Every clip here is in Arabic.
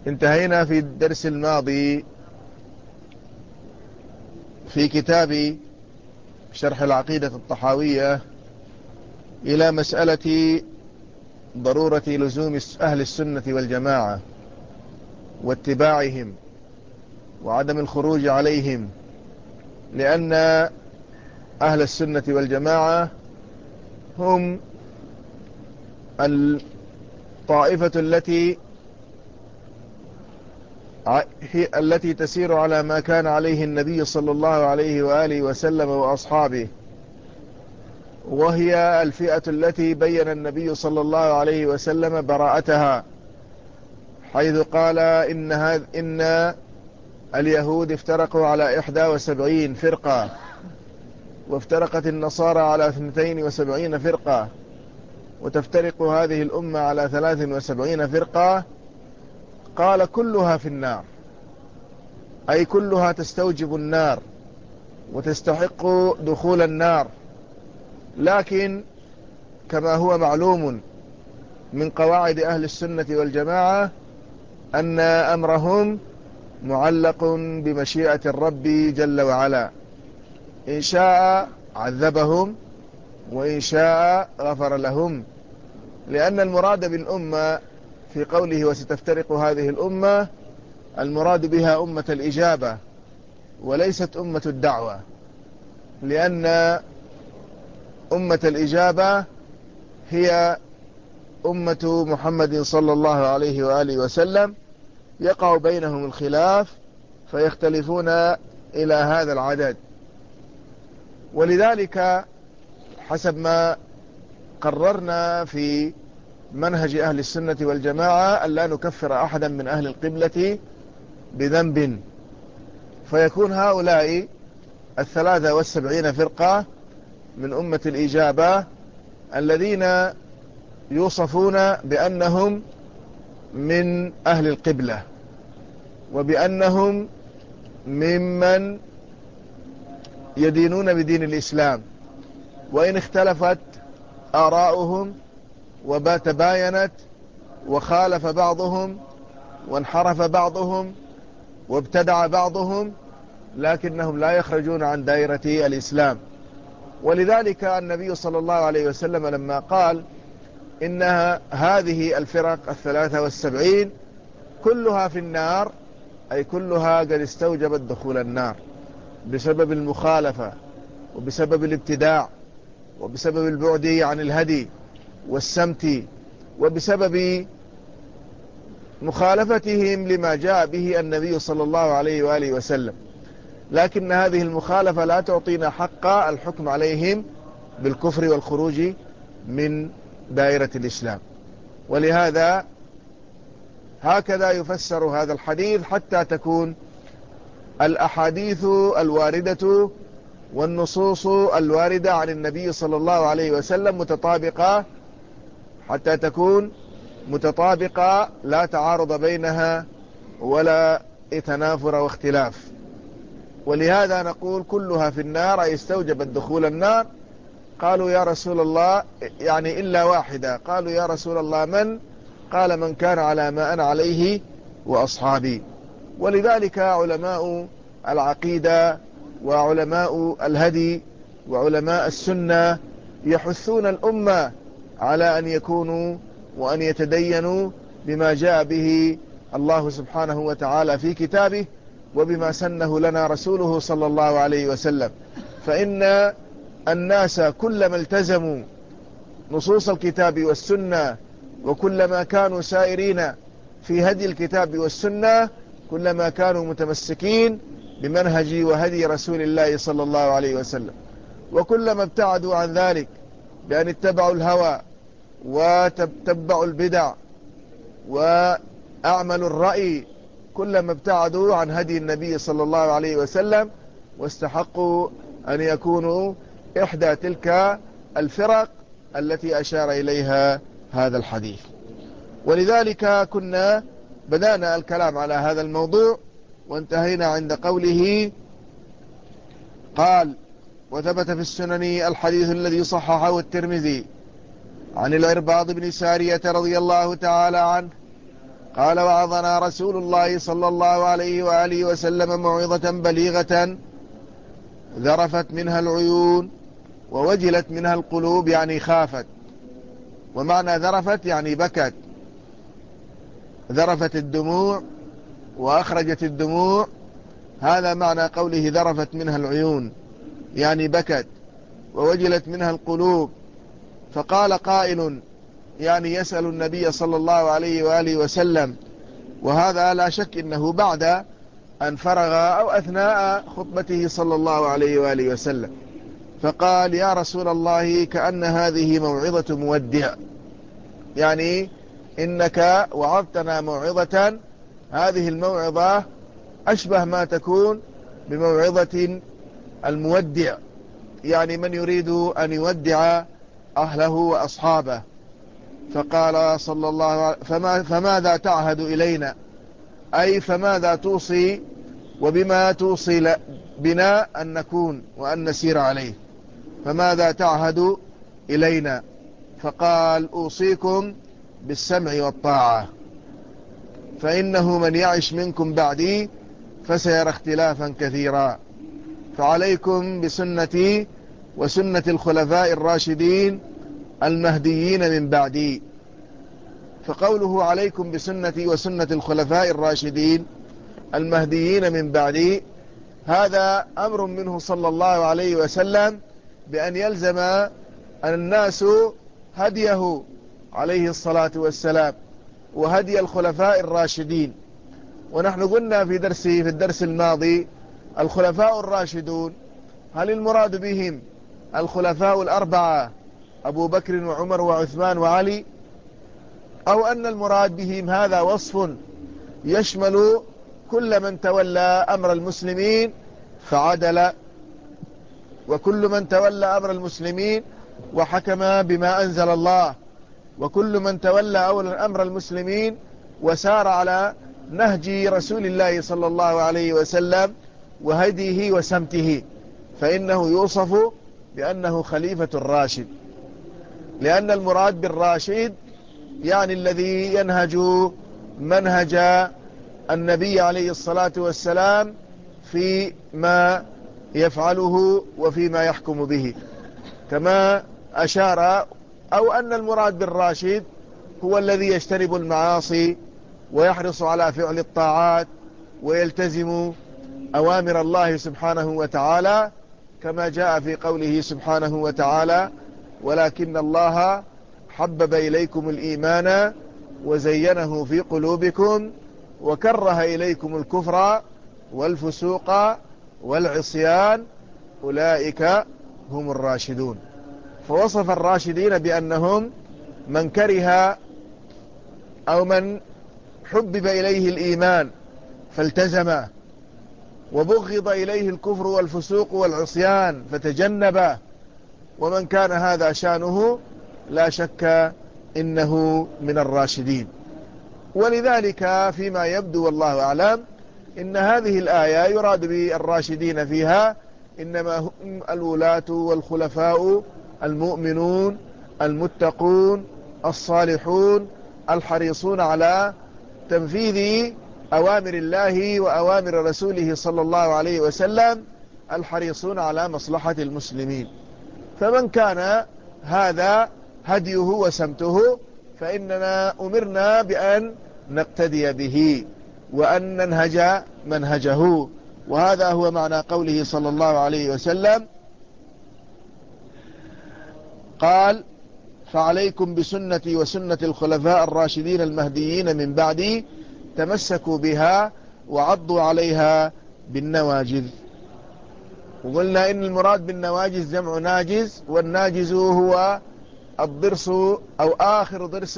انتهينا في الدرس الماضي في كتاب شرح العقيدة الطحاوية إلى مسألة ضرورة لزوم أهل السنة والجماعة واتباعهم وعدم الخروج عليهم، لأن أهل السنة والجماعة هم الطائفة التي تسير على ما كان عليه النبي صلى الله عليه وآله وسلم وأصحابه، وهي الفئة التي بين النبي صلى الله عليه وسلم براءتها، حيث قال إن اليهود افترقوا على 71 فرقة، وافترقت النصارى على 72 فرقة، وتفترق هذه الأمة على 73 فرقة. قال كلها في النار، أي كلها تستوجب النار وتستحق دخول النار. لكن كما هو معلوم من قواعد أهل السنة والجماعة أن أمرهم معلق بمشيئة الرب جل وعلا، إن شاء عذبهم وإن شاء غفر لهم، لأن المراد بالأمة في قوله وستفترق هذه الأمة المراد بها أمة الإجابة وليست أمة الدعوة، لأن أمة الإجابة هي أمة محمد صلى الله عليه وآله وسلم، يقع بينهم الخلاف فيختلفون إلى هذا العدد. ولذلك حسب ما قررنا في منهج أهل السنة والجماعة ألا نكفر أحدا من أهل القبلة بذنب، فيكون هؤلاء 73 فرقة من أمة الإجابة الذين يوصفون بأنهم من أهل القبلة وبأنهم ممن يدينون بدين الإسلام، وإن اختلفت آراؤهم وتباينت وخالف بعضهم وانحرف بعضهم وابتدع بعضهم، لكنهم لا يخرجون عن دائرة الإسلام. ولذلك النبي صلى الله عليه وسلم لما قال إنها هذه الفرق 73 كلها في النار، أي كلها قد استوجبت دخول النار بسبب المخالفة وبسبب الابتداع وبسبب البعد عن الهدي والسمت وبسبب مخالفتهم لما جاء به النبي صلى الله عليه وآله وسلم. لكن هذه المخالفة لا تعطينا حق الحكم عليهم بالكفر والخروج من دائرة الإسلام. ولهذا هكذا يفسر هذا الحديث حتى تكون الأحاديث الواردة والنصوص الواردة عن النبي صلى الله عليه وسلم متطابقة، حتى تكون متطابقة لا تعارض بينها ولا تنافر واختلاف. ولهذا نقول كلها في النار، أي استوجبت دخول النار. قالوا يا رسول الله يعني إلا واحدة، قالوا يا رسول الله من؟ قال من كان على ما أنا عليه وأصحابي. ولذلك علماء العقيدة وعلماء الهدي وعلماء السنة يحثون الأمة على أن يكونوا وأن يتدينوا بما جاء به الله سبحانه وتعالى في كتابه وبما سنه لنا رسوله صلى الله عليه وسلم. فإن الناس كلما التزموا نصوص الكتاب والسنة وكلما كانوا سائرين في هدي الكتاب والسنة كلما كانوا متمسكين بمنهج وهدي رسول الله صلى الله عليه وسلم، وكلما ابتعدوا عن ذلك بأن اتبعوا الهوى وتبعوا البدع وأعملوا الرأي كلما ابتعدوا عن هدي النبي صلى الله عليه وسلم واستحقوا أن يكونوا إحدى تلك الفرق التي أشار إليها هذا الحديث. ولذلك كنا بدأنا الكلام على هذا الموضوع وانتهينا عند قوله قال وثبت في السنن الحديث الذي صححه الترمذي عن العرباض بن سارية رضي الله تعالى عنه قال: وعظنا رسول الله صلى الله عليه وآله وسلم موعظة بليغة ذرفت منها العيون ووجلت منها القلوب، يعني خافت. ومعنى ذرفت يعني بكت، ذرفت الدموع وأخرجت الدموع، هذا معنى قوله ذرفت منها العيون، يعني بكت. ووجلت منها القلوب. فقال قائل، يعني يسأل النبي صلى الله عليه وآله وسلم، وهذا لا شك إنه بعد أن فرغ أو أثناء خطبته صلى الله عليه وآله وسلم، فقال: يا رسول الله، كأن هذه موعظة مودع، يعني إنك وعظتنا موعظة، هذه الموعظة أشبه ما تكون بموعظة المودع، يعني من يريد أن يودع أهله وأصحابه. فقال صلى الله عليه وسلم: فماذا تعهد إلينا؟ أي فماذا توصي وبما توصي بنا أن نكون وأن نسير عليه؟ فماذا تعهد إلينا؟ فقال: أوصيكم بالسمع والطاعة، فإنه من يعش منكم بعدي فسيرى اختلافا كثيرا، فعليكم بسنتي وسنة الخلفاء الراشدين المهديين من بعدي. فقوله عليكم بسنتي وسنة الخلفاء الراشدين المهديين من بعدي، هذا أمر منه صلى الله عليه وسلم بأن يلزم الناس هديه عليه الصلاة والسلام وهدي الخلفاء الراشدين. ونحن قلنا في الدرس الماضي: الخلفاء الراشدون، هل المراد بهم الخلفاء الأربعة أبو بكر وعمر وعثمان وعلي، أو أن المراد بهم هذا وصف يشمل كل من تولى أمر المسلمين فعدل، وكل من تولى أمر المسلمين وحكم بما أنزل الله، وكل من تولى أمر المسلمين وسار على نهج رسول الله صلى الله عليه وسلم وهديه وسمته، فإنه يوصف بأنه خليفة الراشد. لأن المراد بالراشد يعني الذي ينهج منهج النبي عليه الصلاة والسلام فيما يفعله وفيما يحكم به، كما أشار. أو أن المراد بالراشد هو الذي يجتنب المعاصي ويحرص على فعل الطاعات ويلتزم أوامر الله سبحانه وتعالى، كما جاء في قوله سبحانه وتعالى: ولكن الله حبب إليكم الإيمان وزينه في قلوبكم وكره إليكم الكفر والفسوق والعصيان أولئك هم الراشدون. فوصف الراشدين بأنهم من كره أو من حبب إليه الإيمان فالتزمه، وبغض إليه الكفر والفسوق والعصيان فتجنبه، ومن كان هذا شانه لا شك إنه من الراشدين. ولذلك فيما يبدو والله أعلم إن هذه الآية يراد بالراشدين فيها إنما هم الولاة والخلفاء المؤمنون المتقون الصالحون الحريصون على تنفيذ أوامر الله وأوامر رسوله صلى الله عليه وسلم، الحريصون على مصلحة المسلمين. فمن كان هذا هديه وسمته فإننا أمرنا بأن نقتدي به وأن ننهج منهجه. وهذا هو معنى قوله صلى الله عليه وسلم: قال: فعليكم بسنتي وسنة الخلفاء الراشدين المهديين من بعدي، تمسكوا بها وعضوا عليها بالنواجذ. وقلنا إن المراد بالنواجذ جمع ناجز، والناجز هو الضرس أو آخر ضرس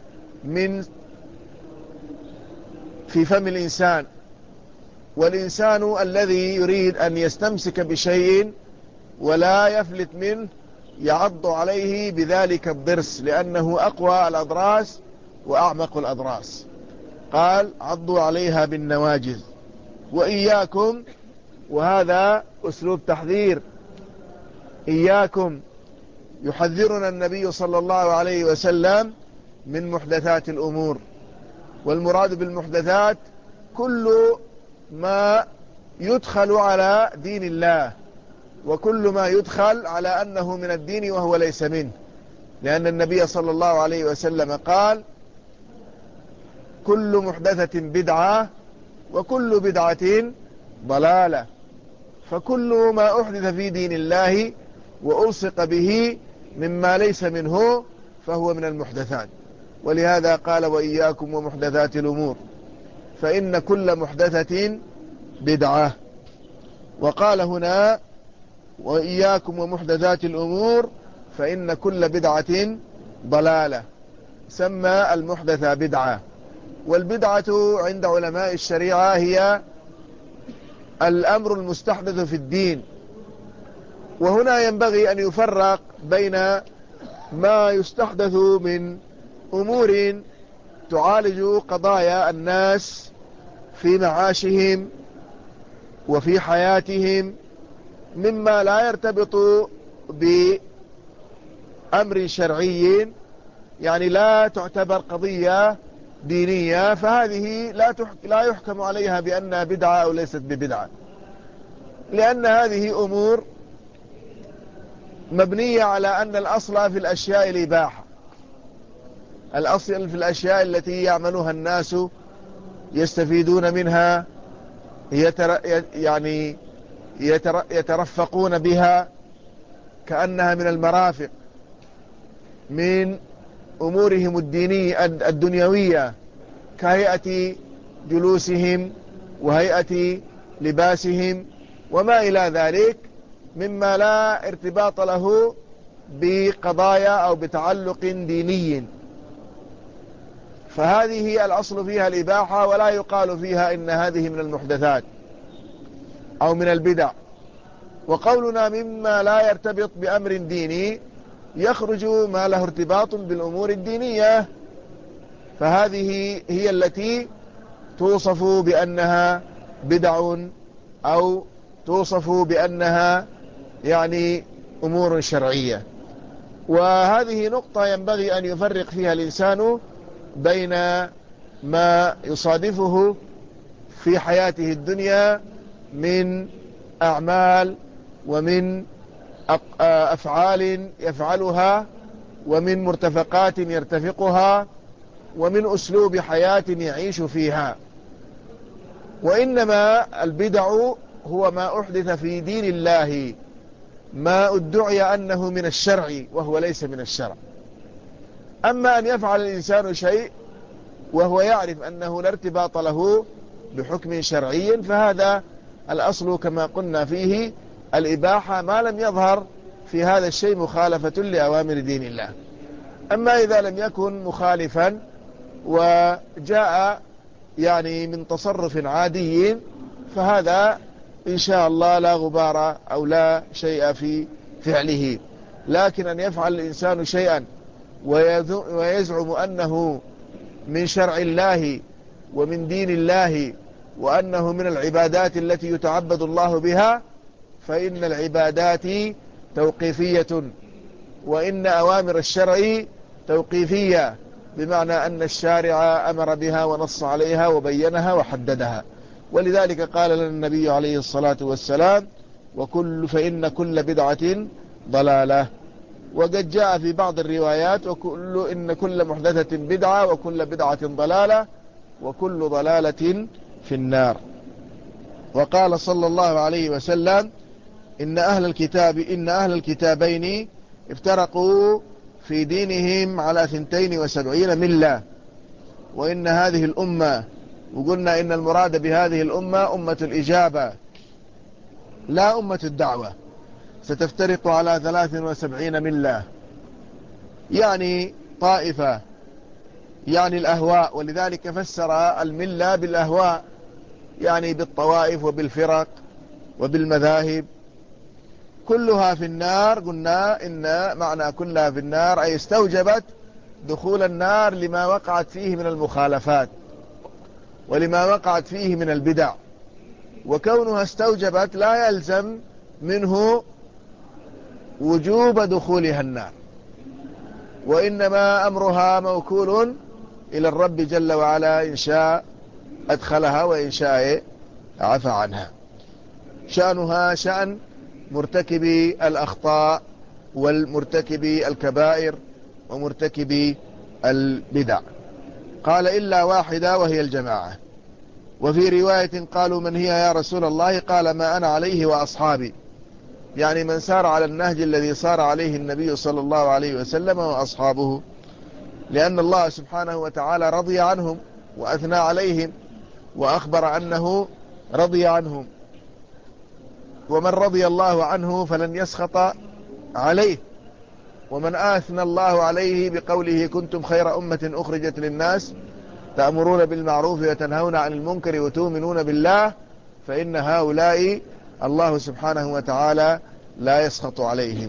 في فم الإنسان، والإنسان الذي يريد أن يستمسك بشيء ولا يفلت منه يعض عليه بذلك الضرس، لأنه أقوى الأضراس وأعمق الأضراس. قال: عضوا عليها بالنواجذ. وإياكم، وهذا أسلوب تحذير، إياكم، يحذرنا النبي صلى الله عليه وسلم من محدثات الأمور، والمراد بالمحدثات كل ما يدخل على دين الله، وكل ما يدخل على أنه من الدين وهو ليس منه، لأن النبي صلى الله عليه وسلم قال: كل محدثة بدعة وكل بدعة ضلالة. فكل ما أحدث في دين الله وألصق به مما ليس منه فهو من المحدثات. ولهذا قال: وإياكم ومحدثات الأمور فإن كل محدثة بدعة. وقال هنا: وإياكم ومحدثات الأمور فإن كل بدعة ضلالة. سمى المحدثة بدعة. والبدعة عند علماء الشريعة هي الأمر المستحدث في الدين. وهنا ينبغي أن يفرق بين ما يستحدث من أمور تعالج قضايا الناس في معاشهم وفي حياتهم، مما لا يرتبط بأمر شرعي، يعني لا تعتبر قضية دينية، فهذه لا يحكم عليها بأنها بدعة أو ليست ببدعة، لأن هذه أمور مبنية على أن الأصل في الأشياء الإباحة. الأصل في الأشياء التي يعملها الناس يستفيدون منها، يعني يترفقون بها كأنها من المرافق من أمورهم الدنيوية، كهيئة جلوسهم وهيئة لباسهم وما إلى ذلك، مما لا ارتباط له بقضايا أو بتعلق ديني. فهذه الأصل فيها الإباحة، ولا يقال فيها إن هذه من المحدثات أو من البدع. وقولنا مما لا يرتبط بأمر ديني يخرج ما له ارتباط بالأمور الدينية، فهذه هي التي توصف بأنها بدع أو توصف بأنها يعني أمور شرعية. وهذه نقطة ينبغي أن يفرق فيها الإنسان بين ما يصادفه في حياته الدنيا من أعمال ومن أفعال يفعلها، ومن مرتفقات يرتفقها، ومن أسلوب حياة يعيش فيها. وإنما البدع هو ما أحدث في دين الله، ما ادعي أنه من الشرع وهو ليس من الشرع. أما أن يفعل الإنسان شيء وهو يعرف أنه لا ارتباط له بحكم شرعي، فهذا الأصل كما قلنا فيه الإباحة، ما لم يظهر في هذا الشيء مخالفة لأوامر دين الله. أما إذا لم يكن مخالفا وجاء يعني من تصرف عادي، فهذا إن شاء الله لا غبار أو لا شيء في فعله. لكن أن يفعل الإنسان شيئا ويزعم أنه من شرع الله ومن دين الله وأنه من العبادات التي يتعبد الله بها، فإن العبادات توقيفية، وإن أوامر الشرع توقيفية، بمعنى أن الشارع أمر بها ونص عليها وبينها وحددها. ولذلك قال لنا النبي عليه الصلاة والسلام: فإن كل بدعة ضلالة. وقد جاء في بعض الروايات: إن كل محدثة بدعة وكل بدعة ضلالة وكل ضلالة في النار. وقال صلى الله عليه وسلم: إن أهل الكتابين افترقوا في دينهم على 72 ملة، وإن هذه الأمة، وقلنا إن المراد بهذه الأمة أمة الإجابة لا أمة الدعوة، ستفترق على 73 ملة، يعني طائفة، يعني الأهواء. ولذلك فسر الملة بالأهواء، يعني بالطوائف وبالفرق وبالمذاهب. كلها في النار. قلنا إن معنى كلها في النار أي استوجبت دخول النار لما وقعت فيه من المخالفات ولما وقعت فيه من البدع. وكونها استوجبت لا يلزم منه وجوب دخولها النار، وإنما أمرها موكول إلى الرب جل وعلا، إن شاء أدخلها وإن شاء عفى عنها. شأنها شأن مرتكبي الأخطاء والمرتكبي الكبائر ومرتكبي البدع. قال إلا واحدة وهي الجماعة. وفي رواية قالوا من هي يا رسول الله؟ قال ما أنا عليه وأصحابي، يعني من سار على النهج الذي صار عليه النبي صلى الله عليه وسلم وأصحابه، لأن الله سبحانه وتعالى رضي عنهم وأثنى عليهم وأخبر أنه رضي عنهم، ومن رضي الله عنه فلن يسخط عليه. ومن أثنى الله عليه بقوله كنتم خير أمة أخرجت للناس تأمرون بالمعروف وتنهون عن المنكر وتؤمنون بالله، فإن هؤلاء الله سبحانه وتعالى لا يسخط عليهم.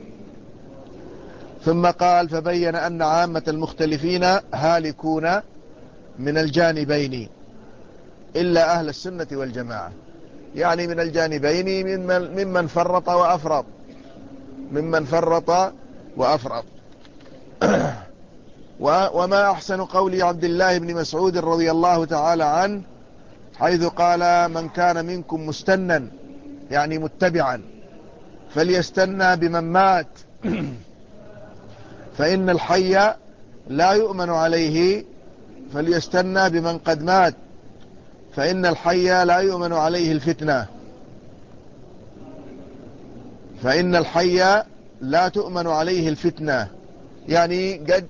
ثم قال فبين أن عامة المختلفين هالكون من الجانبين إلا أهل السنة والجماعة، يعني من الجانبين ممن فرط وأفرط، ممن فرط وأفرط. وما أحسن قول عبد الله بن مسعود رضي الله تعالى عنه حيث قال من كان منكم مستنا، يعني متبعا، فليستنى بمن مات فإن الحي لا يؤمن عليه، فليستنى بمن قد مات فإن الحي لا يؤمن عليه الفتنة، فإن الحي لا تؤمن عليه الفتنة، يعني قد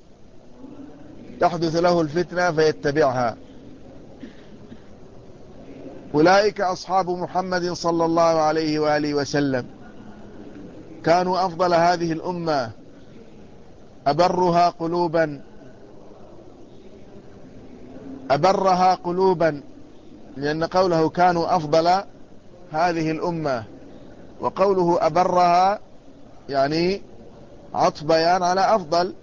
تحدث له الفتنة فيتبعها. أولئك أصحاب محمد صلى الله عليه وآله وسلم، كانوا أفضل هذه الأمة، أبرها قلوبا، لأن قوله كانوا أفضل هذه الأمة وقوله أبرها يعني عطف بيان على أفضل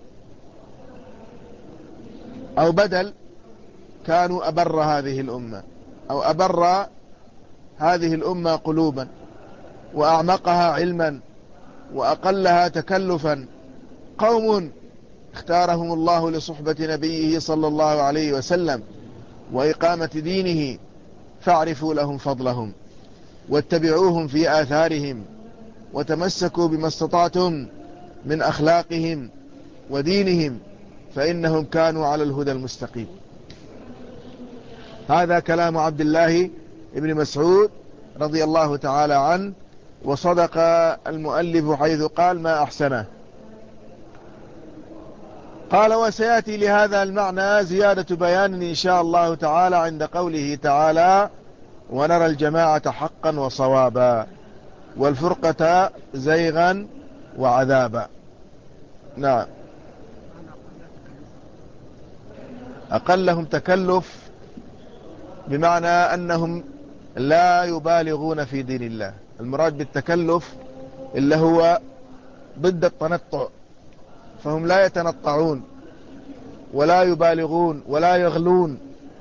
أو بدل، كانوا أبر هذه الأمة أو أبر هذه الأمة قلوبا وأعمقها علما وأقلها تكلفا، قوم اختارهم الله لصحبة نبيه صلى الله عليه وسلم وإقامة دينه، فاعرفوا لهم فضلهم واتبعوهم في آثارهم وتمسكوا بما استطعتم من أخلاقهم ودينهم، فإنهم كانوا على الهدى المستقيم. هذا كلام عبد الله بن مسعود رضي الله تعالى عنه، وصدق المؤلف حيث قال ما أحسنه. قال وسيأتي لهذا المعنى زيادة بيان إن شاء الله تعالى عند قوله تعالى ونرى الجماعة حقا وصوابا والفرقة زيغا وعذابا. نعم، أقلهم تكلف بمعنى أنهم لا يبالغون في دين الله. المراد بالتكلف اللي هو ضد التنطع، فهم لا يتنطعون ولا يبالغون ولا يغلون،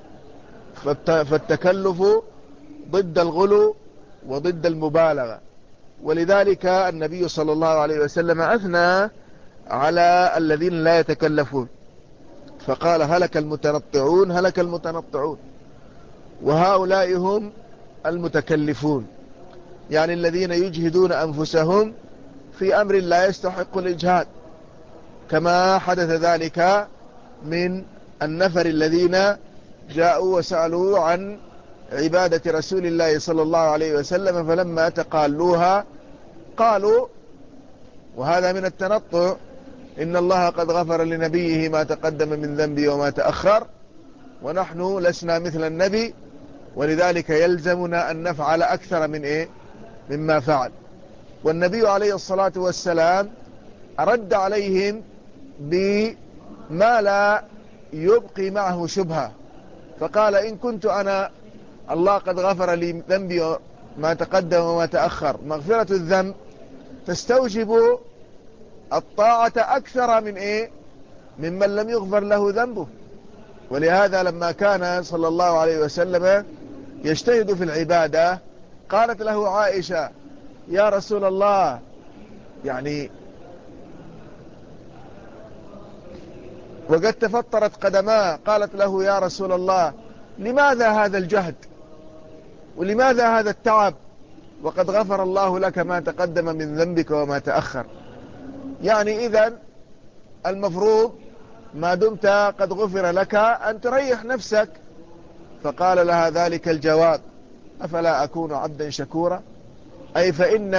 فالتكلف ضد الغلو وضد المبالغة. ولذلك النبي صلى الله عليه وسلم أثنى على الذين لا يتكلفون، فقال هلك المتنطعون هلك المتنطعون، وهؤلاء هم المتكلفون، يعني الذين يجهدون أنفسهم في أمر لا يستحق الإجهاد، كما حدث ذلك من النفر الذين جاءوا وسألوا عن عبادة رسول الله صلى الله عليه وسلم، فلما تقالوها قالوا، وهذا من التنطع، إن الله قد غفر لنبيه ما تقدم من ذنبه وما تأخر، ونحن لسنا مثل النبي، ولذلك يلزمنا أن نفعل أكثر من مما فعل. والنبي عليه الصلاة والسلام رد عليهم بما لا يبقي معه شبهة، فقال إن كنت أنا الله قد غفر لي ذنبي ما تقدم وما تأخر، مغفرة الذنب تستوجب الطاعة أكثر ممن لم يغفر له ذنبه. ولهذا لما كان صلى الله عليه وسلم يجتهد في العبادة قالت له عائشة يا رسول الله، يعني وقد تفطرت قدماه، قالت له يا رسول الله لماذا هذا الجهد ولماذا هذا التعب وقد غفر الله لك ما تقدم من ذنبك وما تأخر؟ يعني إذن المفروض ما دمت قد غفر لك أن تريح نفسك. فقال لها ذلك الجواب: أفلا أكون عبدا شكورا؟ أي فإن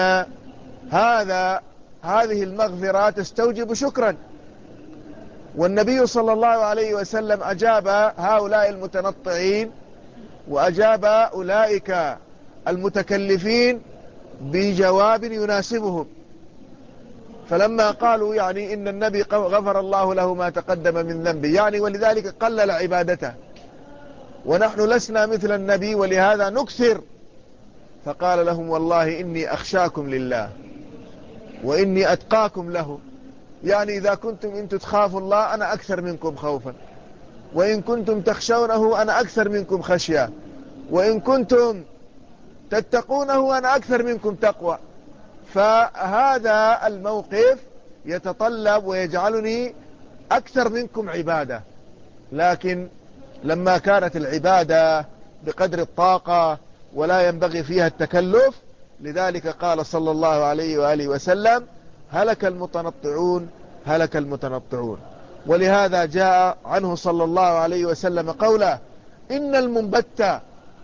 هذه المغفرة تستوجب شكرا. والنبي صلى الله عليه وسلم أجاب هؤلاء المتنطعين وأجاب أولئك المتكلفين بجواب يناسبهم. فلما قالوا يعني إن النبي غفر الله له ما تقدم من ذنبه، يعني ولذلك قلل عبادته، ونحن لسنا مثل النبي ولهذا نكثر. فقال لهم: والله إني أخشاكم لله وإني أتقاكم له. يعني إذا كنتم إن تخافوا الله أنا أكثر منكم خوفا، وإن كنتم تخشونه أنا أكثر منكم خشية، وإن كنتم تتقونه أنا أكثر منكم تقوى. فهذا الموقف يتطلب ويجعلني أكثر منكم عبادة. لكن لما كانت العبادة بقدر الطاقة ولا ينبغي فيها التكلف، لذلك قال صلى الله عليه وآله وسلم: هلك المتنطعون هلك المتنطعون. ولهذا جاء عنه صلى الله عليه وسلم قوله: إن المنبت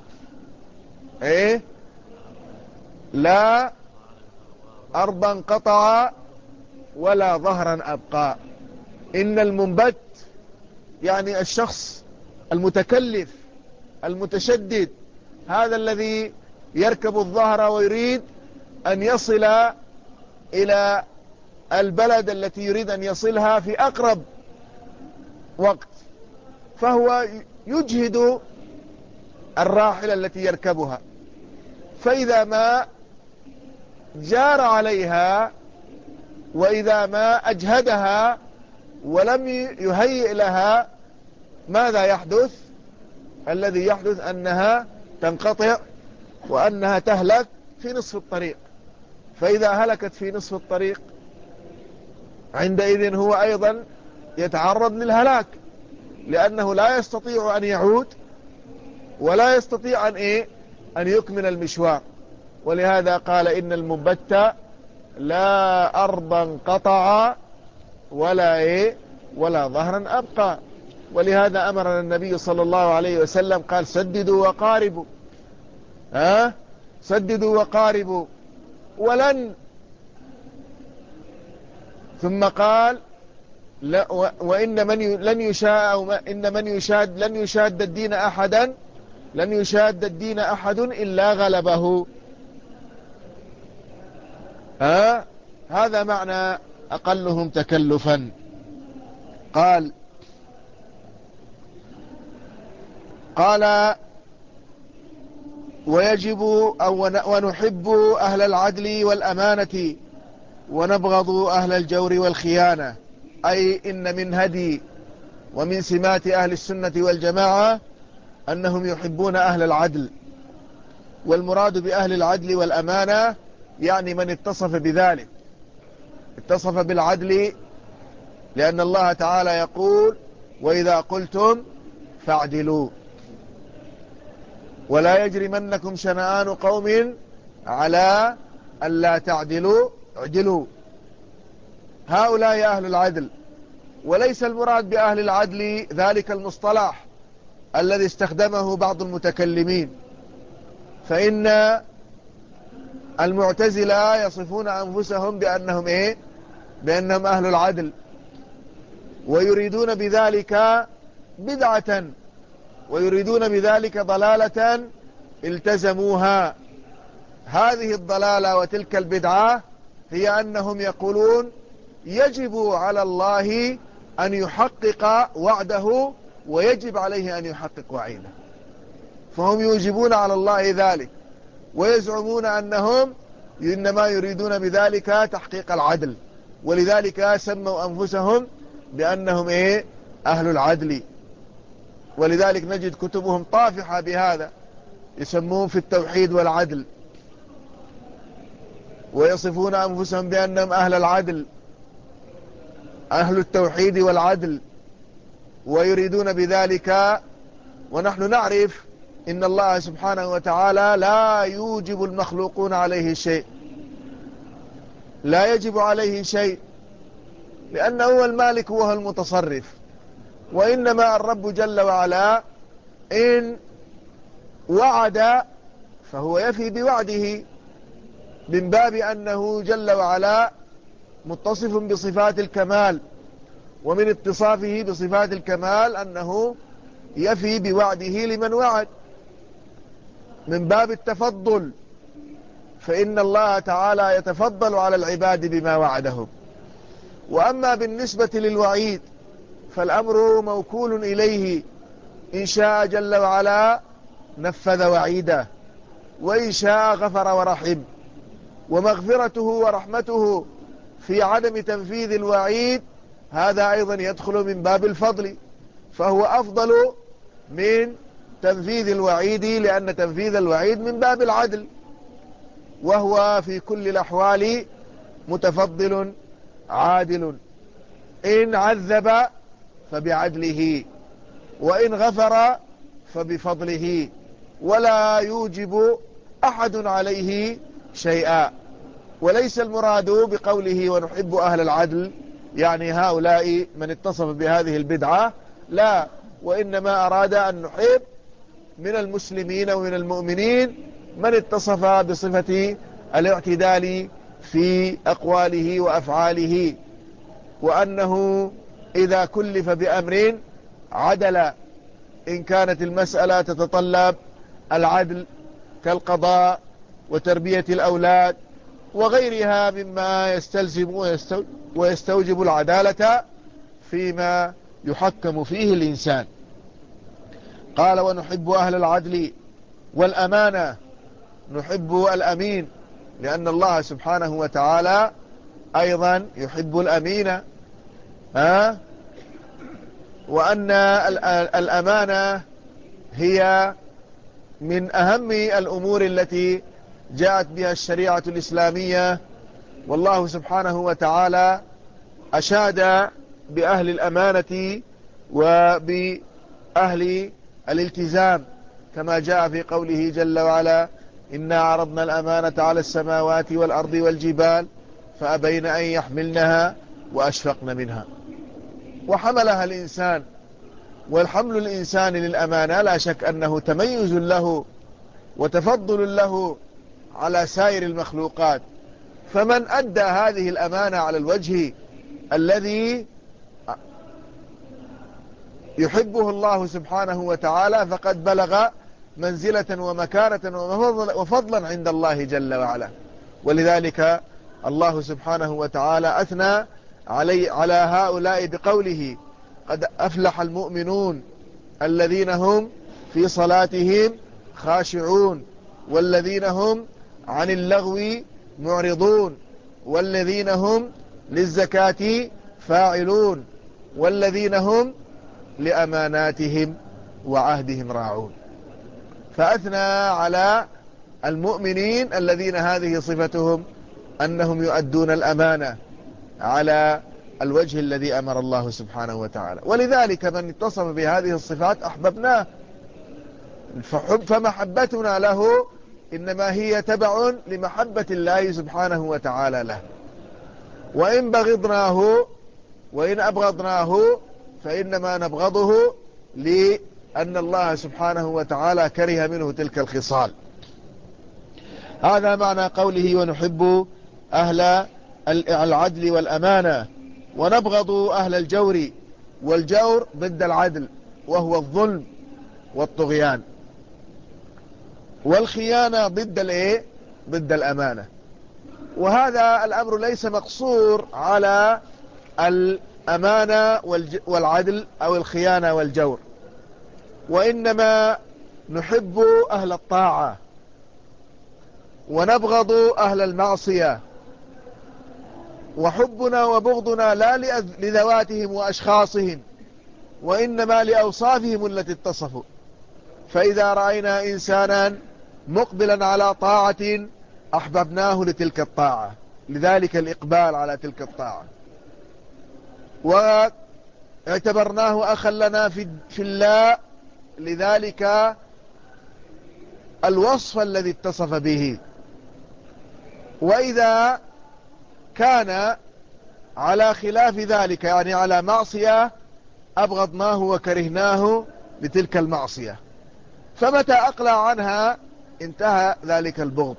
لا أرضا قطع ولا ظهرا أبقى. إن المنبت يعني الشخص المتكلف المتشدد، هذا الذي يركب الظهر ويريد أن يصل إلى البلد التي يريد أن يصلها في أقرب وقت، فهو يجهد الراحلة التي يركبها، فإذا ما جار عليها وإذا ما أجهدها ولم يهيئ لها، ماذا يحدث؟ الذي يحدث أنها تنقطع وأنها تهلك في نصف الطريق. فإذا هلكت في نصف الطريق عندئذ هو أيضا يتعرض للهلاك، لأنه لا يستطيع أن يعود ولا يستطيع أن يكمل المشوار. ولهذا قال: إن المنبت لا أرضا قطع ولا ظهرا أبقى. ولهذا أمرنا النبي صلى الله عليه وسلم قال: سددوا وقاربوا، سددوا وقاربوا ثم قال: لا وإن من لن يشاء أو إن من يشاد لن يشاد الدين أحدا لن يشاد الدين أحد إلا غلبه. هذا معنى أقلهم تكلفا. قال: ويجب ونحب أهل العدل والأمانة ونبغض أهل الجور والخيانة. أي إن من هدي ومن سمات أهل السنة والجماعة أنهم يحبون أهل العدل. والمراد بأهل العدل والأمانة يعني من اتصف بذلك، اتصف بالعدل، لأن الله تعالى يقول: وإذا قلتم فاعدلوا ولا يجرمنكم شنآن قوم على ألا تعدلوا اعدلوا. هؤلاء أهل العدل. وليس المراد بأهل العدل ذلك المصطلح الذي استخدمه بعض المتكلمين، فإن المعتزلة يصفون أنفسهم بأنهم أهل العدل، ويريدون بذلك بدعة ويريدون بذلك ضلالة التزموها. هذه الضلالة وتلك البدعة هي أنهم يقولون يجب على الله أن يحقق وعده ويجب عليه أن يحقق وعيده، فهم يوجبون على الله ذلك ويزعمون أنهم إنما يريدون بذلك تحقيق العدل، ولذلك سموا أنفسهم بأنهم أهل العدل. ولذلك نجد كتبهم طافحة بهذا، يسمون في التوحيد والعدل، ويصفون أنفسهم بأنهم أهل العدل، أهل التوحيد والعدل. ويريدون بذلك، ونحن نعرف إن الله سبحانه وتعالى لا يوجب المخلوقون عليه شيء، لا يجب عليه شيء، لأنه هو المالك وهو المتصرف. وإنما الرب جل وعلا إن وعد فهو يفي بوعده، من باب أنه جل وعلا متصف بصفات الكمال، ومن اتصافه بصفات الكمال أنه يفي بوعده لمن وعد، من باب التفضل، فإن الله تعالى يتفضل على العباد بما وعدهم. وأما بالنسبة للوعيد فالأمر موكول إليه، إن شاء جل وعلا نفذ وعيده، وإن شاء غفر ورحم. ومغفرته ورحمته في عدم تنفيذ الوعيد هذا أيضا يدخل من باب الفضل، فهو أفضل من تنفيذ الوعيد، لأن تنفيذ الوعيد من باب العدل، وهو في كل الأحوال متفضل عادل. إن عذب فبعدله، وإن غفر فبفضله، ولا يوجب أحد عليه شيئا. وليس المراد بقوله ونحب أهل العدل يعني هؤلاء من اتصف بهذه البدعة، لا، وإنما أراد أن نحب من المسلمين ومن المؤمنين من اتصف بصفة الاعتدال في أقواله وأفعاله، وأنه إذا كلف بأمر عدل، إن كانت المسألة تتطلب العدل كالقضاء وتربية الأولاد وغيرها مما يستلزم ويستوجب العدالة فيما يحكم فيه الإنسان. قال ونحب أهل العدل والأمانة، نحب الأمين، لأن الله سبحانه وتعالى أيضا يحب الأمين، وأن الأمانة هي من أهم الأمور التي جاءت بها الشريعة الإسلامية. والله سبحانه وتعالى أشاد بأهل الأمانة وبأهل الالتزام، كما جاء في قوله جل وعلا إنا عرضنا الأمانة على السماوات والأرض والجبال فأبين أن يحملنها وأشفقن منها وحملها الإنسان. والحمل الإنسان للأمانة لا شك أنه تميز له وتفضل له على سائر المخلوقات، فمن أدى هذه الأمانة على الوجه الذي يحبه الله سبحانه وتعالى فقد بلغ منزلة ومكانة وفضلا عند الله جل وعلا. ولذلك الله سبحانه وتعالى أثنى على هؤلاء بقوله قد أفلح المؤمنون الذين هم في صلاتهم خاشعون والذين هم عن اللغو معرضون والذين هم للزكاة فاعلون والذين هم لأماناتهم وعهدهم راعون. فأثنى على المؤمنين الذين هذه صفتهم أنهم يؤدون الأمانة على الوجه الذي أمر الله سبحانه وتعالى. ولذلك من اتصف بهذه الصفات أحببناه، فمحبتنا له إنما هي تبع لمحبة الله سبحانه وتعالى له. وإن بغضناه وإن أبغضناه فإنما نبغضه لأن الله سبحانه وتعالى كره منه تلك الخصال. هذا معنى قوله ونحب أهل العدل والأمانة ونبغض أهل الجور. والجور ضد العدل وهو الظلم والطغيان، والخيانة ضد الأمانة. وهذا الأمر ليس مقصور على الأمانة والعدل أو الخيانة والجور، وإنما نحب أهل الطاعة ونبغض أهل المعصية. وحبنا وبغضنا لا لذواتهم وأشخاصهم، وإنما لأوصافهم التي اتصفوا. فإذا رأينا إنسانا مقبلا على طاعة أحببناه لتلك الطاعة، لذلك الإقبال على تلك الطاعة. اعتبرناه أخا لنا في الله، لذلك الوصف الذي اتصف به. وإذا كان على خلاف ذلك، يعني على معصية، أبغضناه وكرهناه لتلك المعصية، فمتى أقلع عنها انتهى ذلك البغض،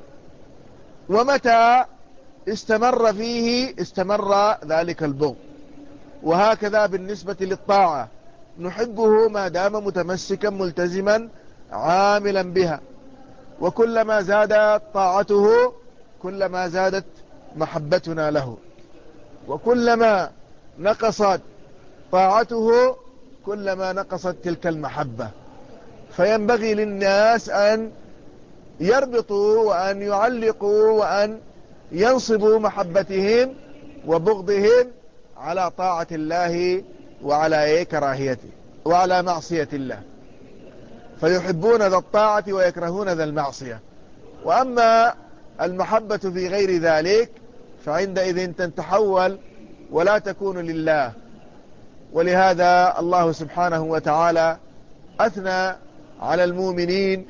ومتى استمر فيه استمر ذلك البغض. وهكذا بالنسبة للطاعة، نحبه ما دام متمسكا ملتزما عاملا بها، وكلما زادت طاعته كلما زادت محبتنا له، وكلما نقصت طاعته كلما نقصت تلك المحبة. فينبغي للناس أن يربطوا وأن يعلقوا وأن ينصبوا محبتهم وبغضهم على طاعة الله وعلى كراهيته وعلى معصية الله، فيحبون ذا الطاعة ويكرهون ذا المعصية. وأما المحبة في غير ذلك فعندئذ تتحول ولا تكون لله. ولهذا الله سبحانه وتعالى أثنى على المؤمنين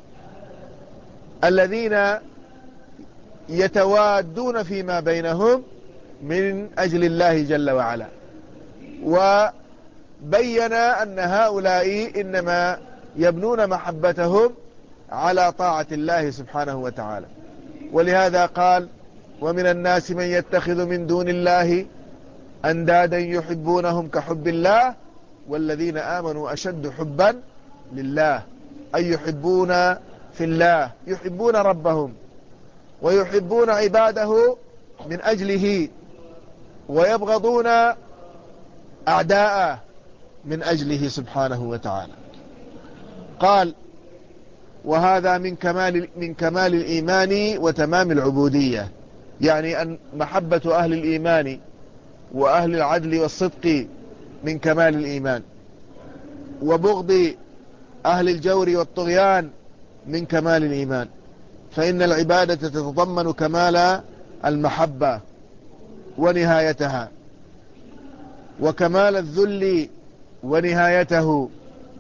الذين يتوادون فيما بينهم من أجل الله جل وعلا، وبين أن هؤلاء إنما يبنون محبتهم على طاعة الله سبحانه وتعالى. ولهذا قال: ومن الناس من يتخذ من دون الله أندادا يحبونهم كحب الله والذين آمنوا أشد حبا لله. أي يحبون في الله، يحبون ربهم ويحبون عباده من أجله، ويبغضون أعداءه من أجله سبحانه وتعالى. قال: وهذا من كمال الإيمان وتمام العبودية، يعني أن محبة أهل الإيمان وأهل العدل والصدق من كمال الإيمان، وبغض أهل الجور والطغيان من كمال الإيمان. فإن العبادة تتضمن كمال المحبة ونهايتها، وكمال الذل ونهايته.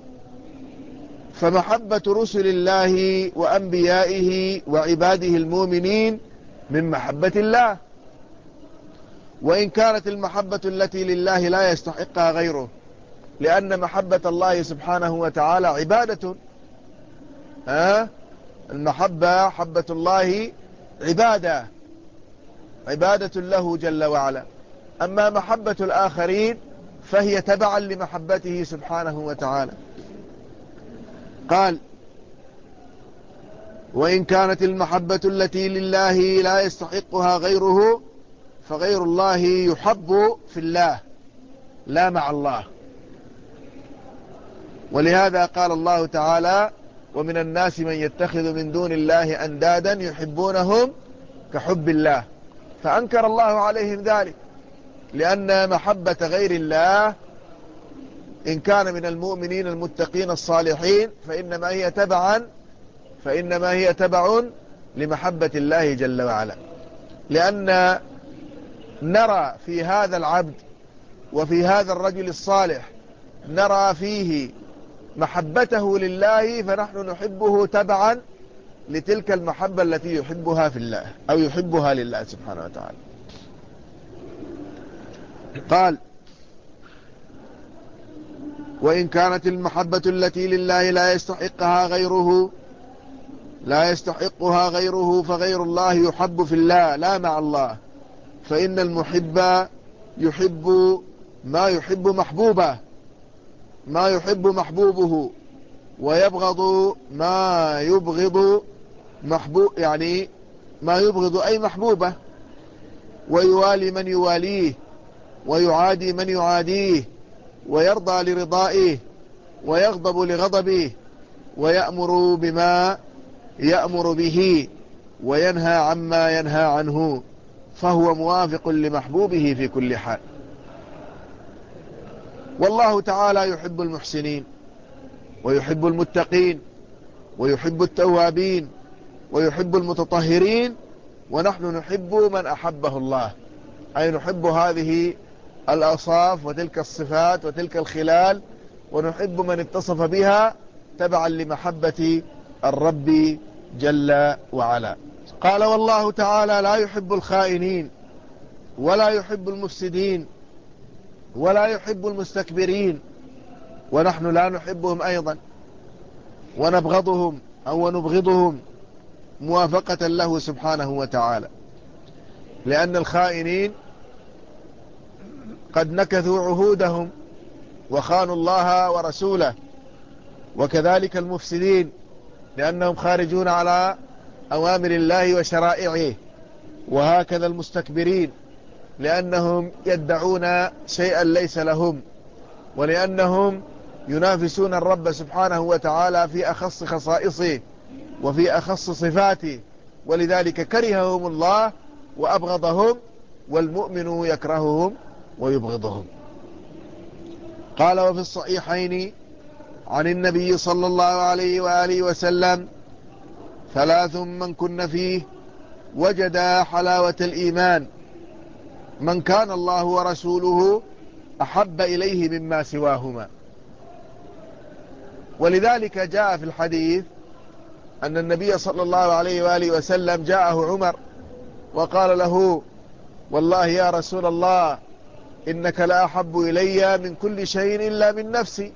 فمحبة رسل الله وأنبيائه وعباده المؤمنين من محبة الله، وإن كانت المحبة التي لله لا يستحقها غيره، لأن محبة الله سبحانه وتعالى عبادة. المحبة، حبة الله عبادة له جل وعلا. أما محبة الآخرين فهي تبعا لمحبته سبحانه وتعالى. قال: وإن كانت المحبة التي لله لا يستحقها غيره فغير الله يحب في الله لا مع الله. ولهذا قال الله تعالى: ومن الناس من يتخذ من دون الله أندادا يحبونهم كحب الله. فأنكر الله عليهم ذلك، لأن محبة غير الله إن كان من المؤمنين المتقين الصالحين فإنما هي تبع لمحبة الله جل وعلا. لأن نرى في هذا العبد وفي هذا الرجل الصالح نرى فيه محبته لله، فنحن نحبه تبعا لتلك المحبة التي يحبها في الله أو يحبها لله سبحانه وتعالى. قال: وإن كانت المحبة التي لله لا يستحقها غيره فغير الله يحب في الله لا مع الله. فإن المحب يحب ما يحب محبوبه، ويبغض ما يبغض يعني ما يبغض أي محبوبه، ويوالي من يواليه، ويعادي من يعاديه، ويرضى لرضائه، ويغضب لغضبه، ويأمر بما يأمر به، وينهى عما ينهى عنه، فهو موافق لمحبوبه في كل حال. والله تعالى يحب المحسنين ويحب المتقين ويحب التوابين ويحب المتطهرين، ونحن نحب من أحبه الله، أي نحب هذه الأوصاف وتلك الصفات وتلك الخلال، ونحب من اتصف بها تبعا لمحبة الرب جل وعلا. قال: والله تعالى لا يحب الخائنين ولا يحب المفسدين ولا يحب المستكبرين، ونحن لا نحبهم أيضا ونبغضهم أو نبغضهم موافقة له سبحانه وتعالى، لأن الخائنين قد نكثوا عهودهم وخانوا الله ورسوله، وكذلك المفسدين لأنهم خارجون على أوامر الله وشرائعه، وهكذا المستكبرين لأنهم يدعون شيئا ليس لهم، ولأنهم ينافسون الرب سبحانه وتعالى في أخص خصائصه وفي أخص صفاته، ولذلك كرههم الله وأبغضهم، والمؤمن يكرههم ويبغضهم. قال: وفي الصحيحين عن النبي صلى الله عليه وآله وسلم: 3 من كن فيه وجد حلاوة الإيمان: من كان الله ورسوله أحب إليه مما سواهما. ولذلك جاء في الحديث أن النبي صلى الله عليه وآله وسلم جاءه عمر وقال له: والله يا رسول الله إنك لا أحب إلي من كل شيء إلا من نفسي.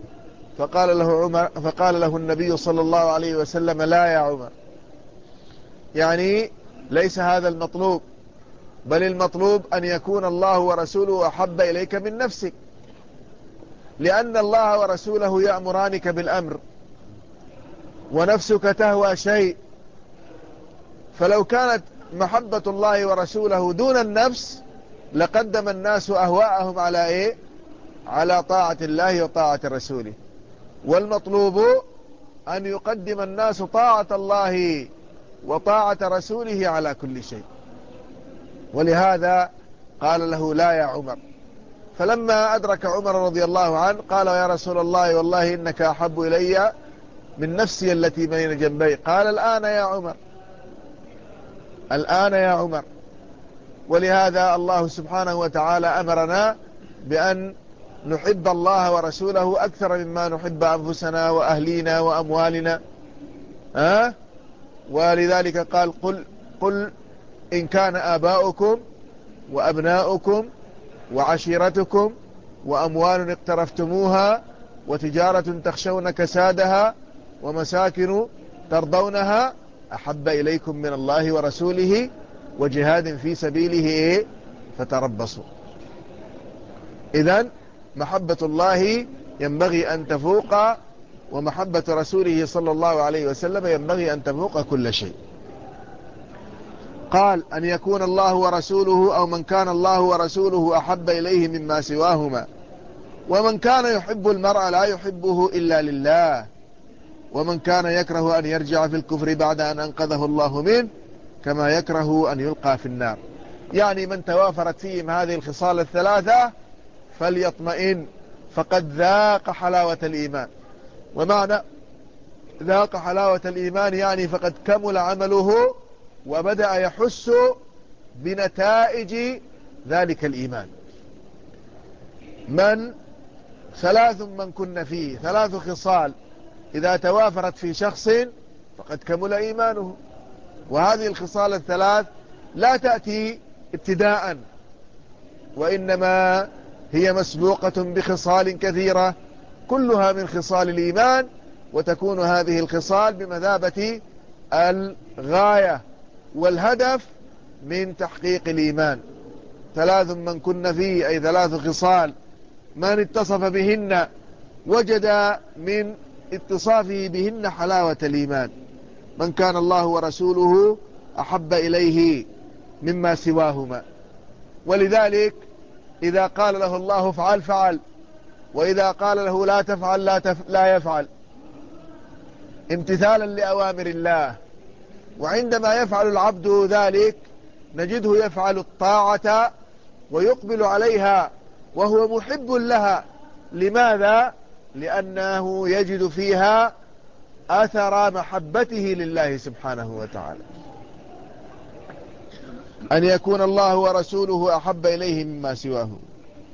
فقال له النبي صلى الله عليه وسلم: لا يا عمر، يعني ليس هذا المطلوب، بل المطلوب أن يكون الله ورسوله أحب إليك من نفسك، لأن الله ورسوله يأمرانك بالأمر ونفسك تهوى شيء، فلو كانت محبة الله ورسوله دون النفس لقدم الناس أهواءهم على إيه؟ على طاعة الله وطاعة رسوله، والمطلوب أن يقدم الناس طاعة الله وطاعة رسوله على كل شيء. ولهذا قال له: لا يا عمر. فلما أدرك عمر رضي الله عنه قال: يا رسول الله والله إنك أحب إلي من نفسي التي بين جنبي. قال: الآن يا عمر، الآن يا عمر. ولهذا الله سبحانه وتعالى أمرنا بأن نحب الله ورسوله أكثر مما نحب أنفسنا وأهلينا وأموالنا. ولذلك قال: قل إن كان آباؤكم وأبناؤكم وعشيرتكم وأموال اقترفتموها وتجارة تخشون كسادها ومساكن ترضونها أحب إليكم من الله ورسوله وجهاد في سبيله فتربصوا. إذن محبة الله ينبغي أن تفوق، ومحبة رسوله صلى الله عليه وسلم ينبغي أن تفوق كل شيء. قال: أن يكون الله ورسوله أو من كان الله ورسوله أحب إليه مما سواهما. ومن كان يحب المرء لا يحبه إلا لله، ومن كان يكره أن يرجع في الكفر بعد أن أنقذه الله منه كما يكره أن يلقى في النار. يعني من توافرت فيهم هذه الخصال الثلاثة فليطمئن، فقد ذاق حلاوة الإيمان. ومعنى ذاق حلاوة الإيمان يعني فقد كمل عمله وبدأ يحس بنتائج ذلك الإيمان. 3 من كن فيه، 3 خصال إذا توافرت في شخص فقد كمل إيمانه. وهذه الخصال الثلاث لا تأتي ابتداء، وإنما هي مسبوقة بخصال كثيرة كلها من خصال الإيمان، وتكون هذه الخصال بمثابة الغاية والهدف من تحقيق الإيمان. 3 من كن فيه أي 3 خصال من اتصف بهن وجد من اتصافه بهن حلاوة الإيمان: من كان الله ورسوله أحب إليه مما سواهما. ولذلك إذا قال له الله افعل فعل، وإذا قال له لا تفعل لا يفعل، امتثالا لأوامر الله. وعندما يفعل العبد ذلك نجده يفعل الطاعة ويقبل عليها وهو محب لها. لماذا؟ لأنه يجد فيها أثر محبته لله سبحانه وتعالى. أن يكون الله ورسوله أحب إليه مما سواه.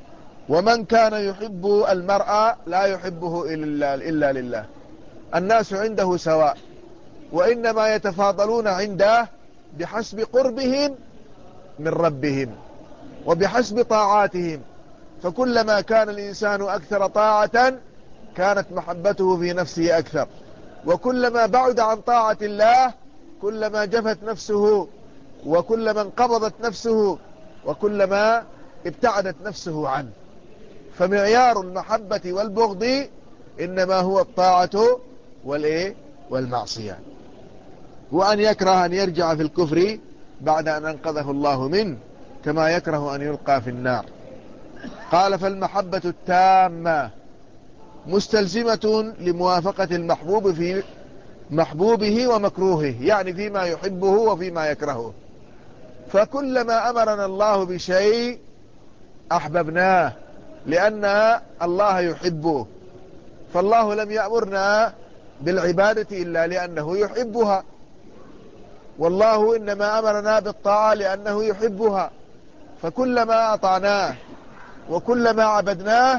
ومن كان يحب المرء لا يحبه إلا لله. الناس عنده سواء، وإنما يتفاضلون عنده بحسب قربهم من ربهم وبحسب طاعاتهم. فكلما كان الإنسان أكثر طاعة كانت محبته في نفسه أكثر، وكلما بعد عن طاعة الله كلما جفت نفسه، وكلما انقبضت نفسه، وكلما ابتعدت نفسه عنه. فمعيار المحبة والبغض إنما هو الطاعة والمعصية. وأن يكره أن يرجع في الكفر بعد أن أنقذه الله منه، كما يكره أن يلقى في النار. قال: فالمحبة التامة مستلزمة لموافقة المحبوب في محبوبه ومكروهه، يعني فيما يحبه وفيما يكرهه. فكلما أمرنا الله بشيء أحببناه لأن الله يحبه. فالله لم يأمرنا بالعبادة إلا لأنه يحبها، والله إنما أمرنا بالطاعة لأنه يحبها. فكلما أطعناه وكلما عبدناه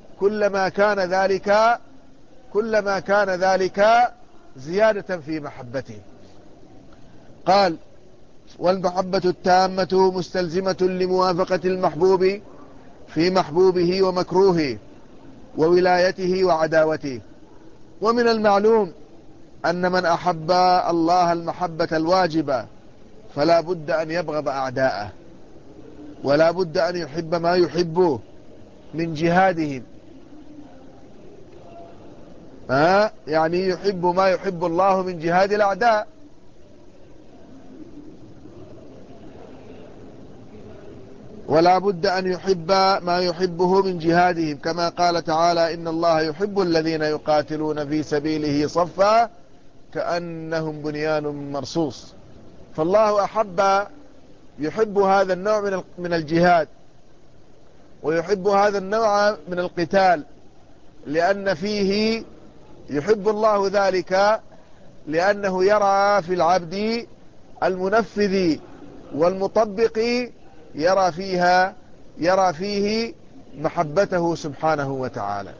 كلما كان ذلك زيادة في محبته. قال: والمحبة التامة مستلزمة لموافقة المحبوب في محبوبه ومكروهه وولايته وعداوته. ومن المعلوم أن من أحب الله المحبة الواجبة فلا بد أن يبغض أعداءه، ولا بد أن يحب ما يحبه من جهادهم. يعني يحب ما يحب الله من جهاد الأعداء. ولا بد أن يحب ما يحبه من جهادهم، كما قال تعالى: إن الله يحب الذين يقاتلون في سبيله صفا كأنهم بنيان مرصوص. فالله يحب هذا النوع من الجهاد، ويحب هذا النوع من القتال، لأن فيه يحب الله ذلك لأنه يرى في العبد المنفذ والمطبق يرى فيه محبته سبحانه وتعالى.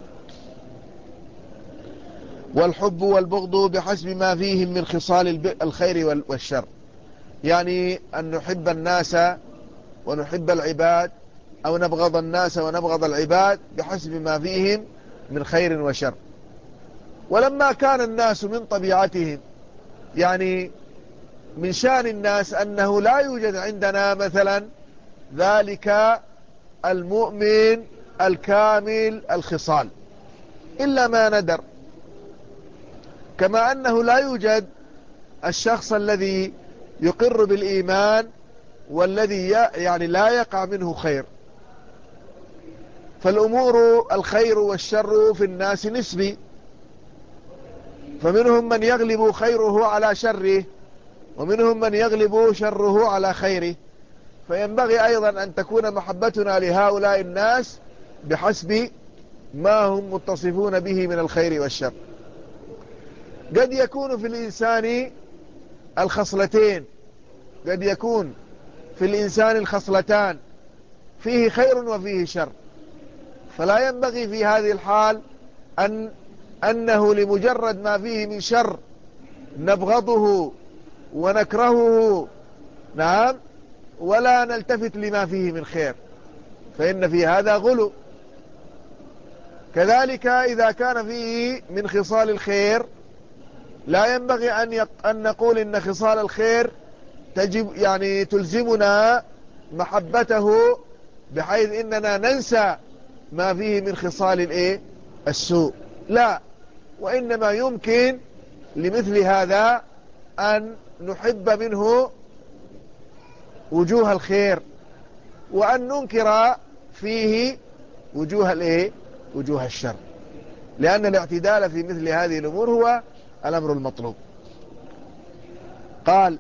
والحب والبغض بحسب ما فيهم من خصال الخير والشر، يعني أن نحب الناس ونحب العباد، أو نبغض الناس ونبغض العباد بحسب ما فيهم من خير وشر. ولما كان الناس من طبيعتهم، يعني من شأن الناس أنه لا يوجد عندنا مثلا ذلك المؤمن الكامل الخصال إلا ما ندر، كما أنه لا يوجد الشخص الذي يقر بالإيمان والذي يعني لا يقع منه خير. فالأمور الخير والشر في الناس نسبي، فمنهم من يغلب خيره على شره، ومنهم من يغلب شره على خيره. فينبغي أيضا أن تكون محبتنا لهؤلاء الناس بحسب ما هم متصفون به من الخير والشر. قد يكون في الإنسان الخصلتين، قد يكون في الإنسان الخصلتان، فيه خير وفيه شر، فلا ينبغي في هذه الحال أنه لمجرد ما فيه من شر نبغضه ونكرهه، نعم، ولا نلتفت لما فيه من خير، فإن في هذا غلو. كذلك إذا كان فيه من خصال الخير لا ينبغي أن نقول إن خصال الخير يعني تلزمنا محبته بحيث إننا ننسى ما فيه من خصال السوء، لا، وإنما يمكن لمثل هذا أن نحب منه وجوه الخير، وأن ننكر فيه وجوه الشر، لأن الاعتدال في مثل هذه الأمور هو الأمر المطلوب. قال: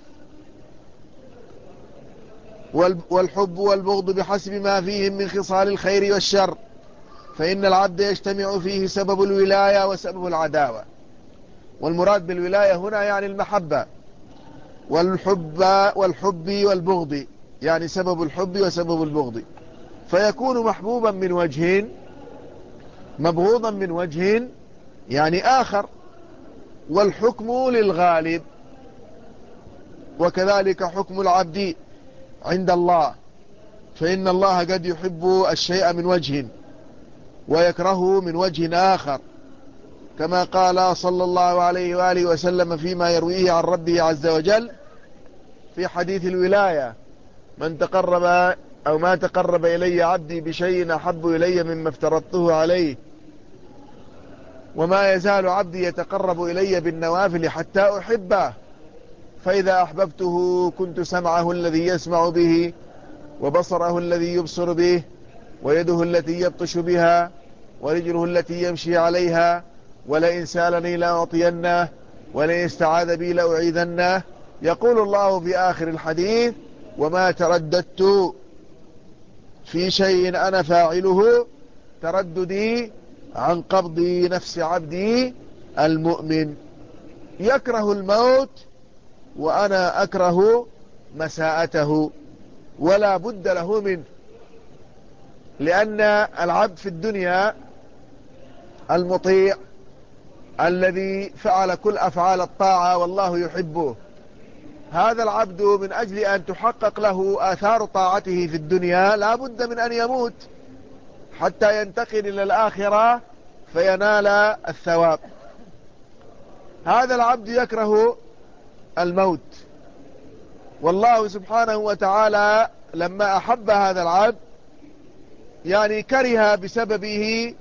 والحب والبغض بحسب ما فيهم من خصال الخير والشر، فإن العبد يجتمع فيه سبب الولاية وسبب العداوة. والمراد بالولاية هنا يعني المحبة، والحب والبغض يعني سبب الحب وسبب البغض. فيكون محبوبا من وجه، مبغوضا من وجه يعني آخر، والحكم للغالب. وكذلك حكم العبد عند الله، فإن الله قد يحب الشيء من وجه ويكرهه من وجه آخر، كما قال صلى الله عليه وآله وسلم فيما يرويه عن ربه عز وجل في حديث الولاية: من تقرب أو ما تقرب إلي عبدي بشيء أحب إلي مما افترضته عليه، وما يزال عبدي يتقرب إلي بالنوافل حتى أحبه، فإذا أحببته كنت سمعه الذي يسمع به، وبصره الذي يبصر به، ويده التي يبطش بها، ورجله التي يمشي عليها، ولئن سألني لأعطينه، ولئن استعاذ بي لأعيذنه. يقول الله في آخر الحديث: وما ترددت في شيء أنا فاعله ترددي عن قبض نفس عبدي المؤمن. يكره الموت وأنا أكره مساءته، ولا بد له منه، لأن العبد في الدنيا المطيع الذي فعل كل أفعال الطاعة والله يحبه، هذا العبد من أجل أن تحقق له آثار طاعته في الدنيا لا بد من أن يموت حتى ينتقل إلى الآخرة فينال الثواب. هذا العبد يكره الموت، والله سبحانه وتعالى لما أحب هذا العبد يعني كره بسببه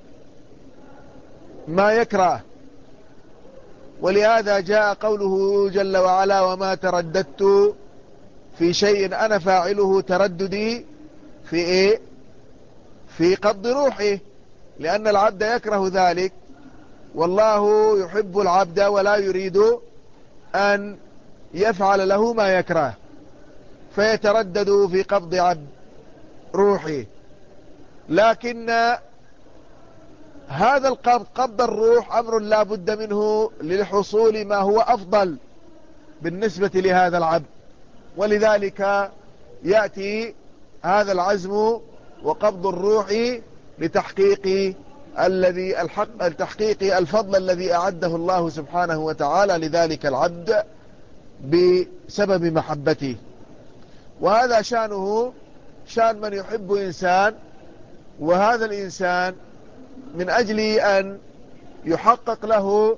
ما يكره، ولهذا جاء قوله جل وعلا: وما ترددت في شيء أنا فاعله ترددي في إيه؟ في قبض روحه، لأن العبد يكره ذلك، والله يحب العبد ولا يريد أن يفعل له ما يكره، فيتردد في قبض عبد روحه. لكن هذا القبض، قبض الروح، أمر لا بد منه للحصول ما هو أفضل بالنسبة لهذا العبد، ولذلك يأتي هذا العزم وقبض الروح لتحقيق التحقيق الفضل الذي أعده الله سبحانه وتعالى لذلك العبد بسبب محبته. وهذا شأنه شأن من يحب إنسان، وهذا الإنسان من أجل أن يحقق له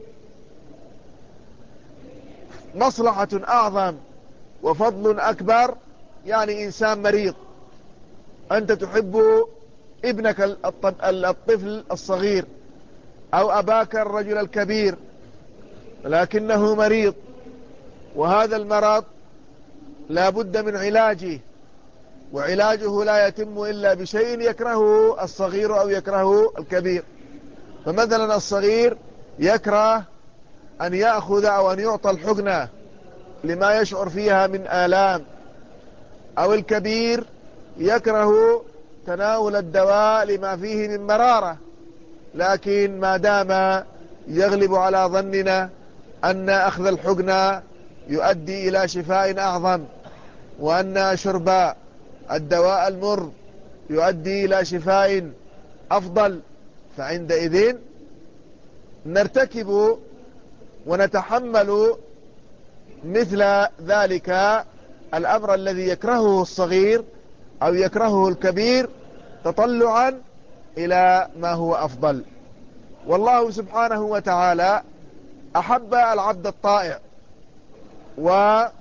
مصلحة أعظم وفضل أكبر، يعني إنسان مريض، أنت تحب ابنك الطفل الصغير أو أباك الرجل الكبير، لكنه مريض، وهذا المرض لا بد من علاجه، وعلاجه لا يتم إلا بشيء يكرهه الصغير أو يكرهه الكبير. فمثلا الصغير يكره أن يأخذ أو أن يعطى الحقنة لما يشعر فيها من آلام، أو الكبير يكره تناول الدواء لما فيه من مرارة. لكن ما دام يغلب على ظننا أن أخذ الحقنة يؤدي إلى شفاء أعظم، وأن شرب الدواء المر يؤدي إلى شفاء أفضل، فعندئذ نرتكب ونتحمل مثل ذلك الأمر الذي يكرهه الصغير أو يكرهه الكبير تطلعا إلى ما هو أفضل. والله سبحانه وتعالى أحب العبد الطائع وجعل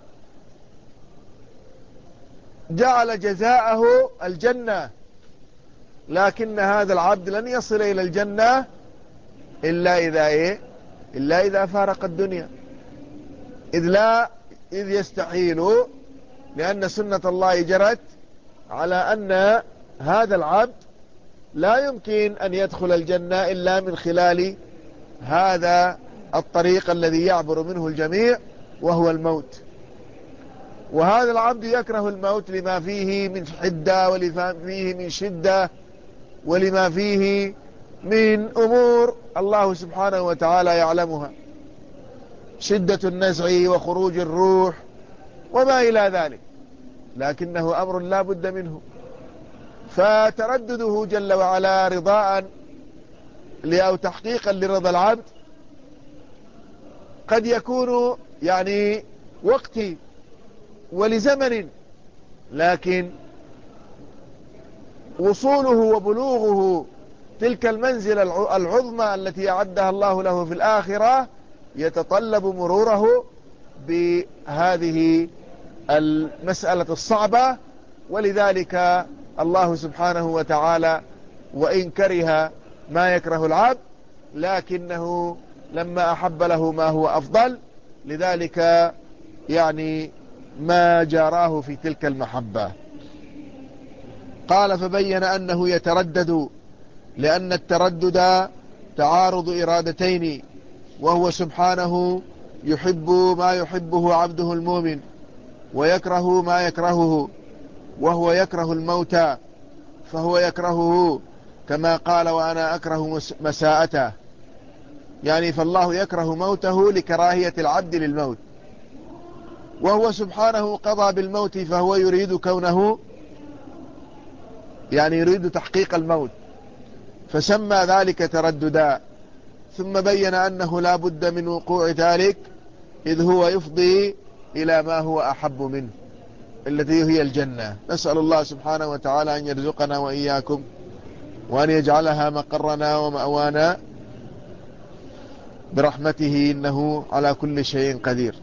جزاءه الجنة، لكن هذا العبد لن يصل إلى الجنة إلا إذا فارق الدنيا، إذ يستحيل، لأن سنة الله جرت على أن هذا العبد لا يمكن أن يدخل الجنة إلا من خلال هذا الطريق الذي يعبر منه الجميع، وهو الموت. وهذا العبد يكره الموت لما فيه من حدة، ولما فيه من شدة، ولما فيه من أمور الله سبحانه وتعالى يعلمها، شدة النزع وخروج الروح وما إلى ذلك، لكنه أمر لا بد منه. فتردده جل وعلا رضاء أو تحقيقا لرضا العبد قد يكون يعني وقتي ولزمن، لكن وصوله وبلوغه تلك المنزلة العظمى التي أعدها الله له في الآخرة يتطلب مروره بهذه المسألة الصعبة. ولذلك الله سبحانه وتعالى وإن كره ما يكره العبد لكنه لما أحب له ما هو أفضل لذلك يعني ما جاراه في تلك المحبة. قال فبين أنه يتردد لأن التردد تعارض إرادتين، وهو سبحانه يحب ما يحبه عبده المؤمن ويكره ما يكرهه، وهو يكره الموت فهو يكرهه كما قال وأنا أكره مساءته، يعني فالله يكره موته لكراهية العبد للموت، وهو سبحانه قضى بالموت فهو يريد كونه يعني يريد تحقيق الموت فسمى ذلك ترددا. ثم بين أنه لا بد من وقوع ذلك إذ هو يفضي إلى ما هو أحب منه التي هي الجنة. نسأل الله سبحانه وتعالى أن يرزقنا وإياكم وأن يجعلها مقرنا ومأوانا برحمته إنه على كل شيء قدير.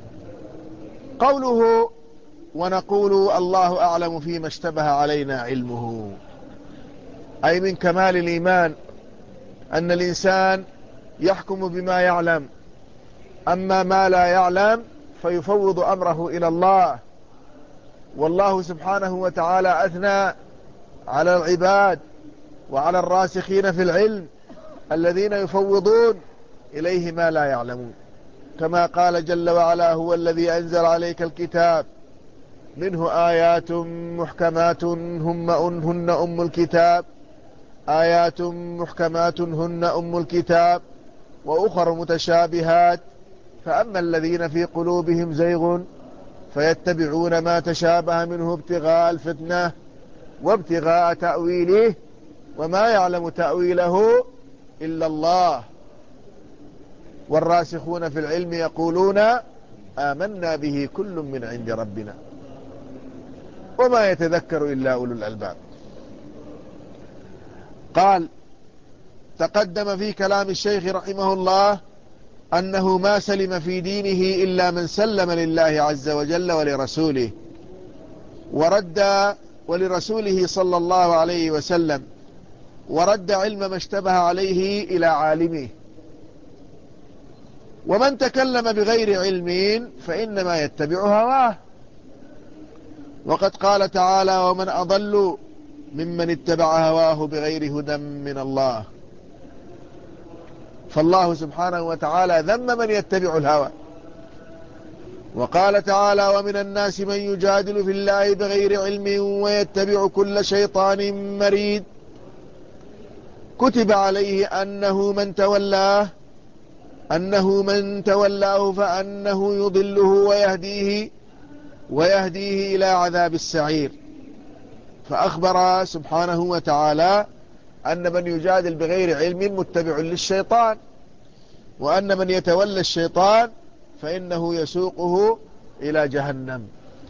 قوله ونقول الله أعلم فيما اشتبه علينا علمه، أي من كمال الإيمان أن الإنسان يحكم بما يعلم، أما ما لا يعلم فيفوض أمره إلى الله. والله سبحانه وتعالى أثنى على العباد وعلى الراسخين في العلم الذين يفوضون إليه ما لا يعلمون، كما قال جل وعلا هو الذي أنزل عليك الكتاب منه آيات محكمات هن أم الكتاب آيات محكمات هن أم الكتاب وأخر متشابهات فأما الذين في قلوبهم زيغ فيتبعون ما تشابه منه ابتغاء الفتنة وابتغاء تأويله وما يعلم تأويله إلا الله والراسخون في العلم يقولون آمنا به كل من عند ربنا وما يتذكر إلا أولو الألباب. قال تقدم في كلام الشيخ رحمه الله أنه ما سلم في دينه إلا من سلم لله عز وجل ولرسوله ولرسوله صلى الله عليه وسلم ورد علم ما اشتبه عليه إلى عالمه. ومن تكلم بغير علم فإنما يتبع هواه، وقد قال تعالى ومن أضل ممن اتبع هواه بغير هدى من الله. فالله سبحانه وتعالى ذم من يتبع الهوى، وقال تعالى ومن الناس من يجادل في الله بغير علم ويتبع كل شيطان مريد كتب عليه أنه من تولاه فأنه يضله ويهديه إلى عذاب السعير. فأخبر سبحانه وتعالى أن من يجادل بغير علم متبع للشيطان، وأن من يتولى الشيطان فإنه يسوقه إلى جهنم.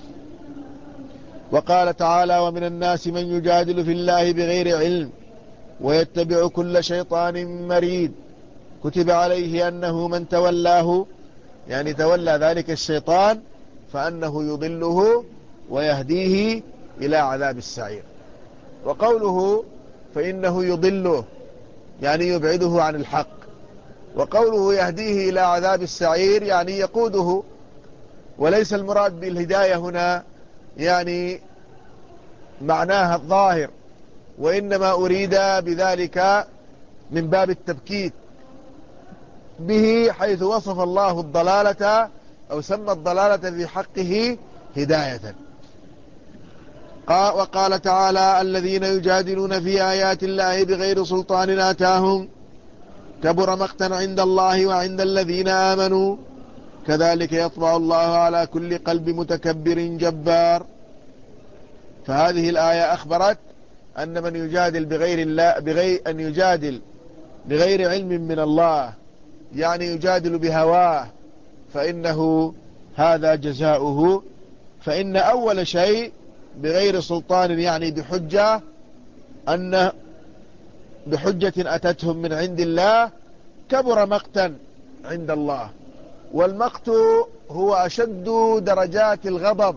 وقال تعالى ومن الناس من يجادل في الله بغير علم ويتبع كل شيطان مريد كتب عليه أنه من تولاه يعني تولى ذلك الشيطان فأنه يضله ويهديه إلى عذاب السعير. وقوله فإنه يضله يعني يبعده عن الحق، وقوله يهديه إلى عذاب السعير يعني يقوده، وليس المراد بالهداية هنا يعني معناها الظاهر، وإنما أريد بذلك من باب التبكيت به حيث وصف الله الضلالة أو سمى الضلالة في حقه هداية. وقال تعالى الذين يجادلون في آيات الله بغير سلطان آتاهم كبر مقتا عند الله وعند الذين آمنوا كذلك يطبع الله على كل قلب متكبر جبار. فهذه الآية أخبرت أن من يجادل بغير الله بغير أن يجادل بغير علم من الله، يعني يجادل بهواه، فإنه هذا جزاؤه. فإن أول شيء بغير سلطان، يعني بحجة، أن بحجة أتتهم من عند الله، كبر مقتا عند الله. والمقت هو أشد درجات الغضب،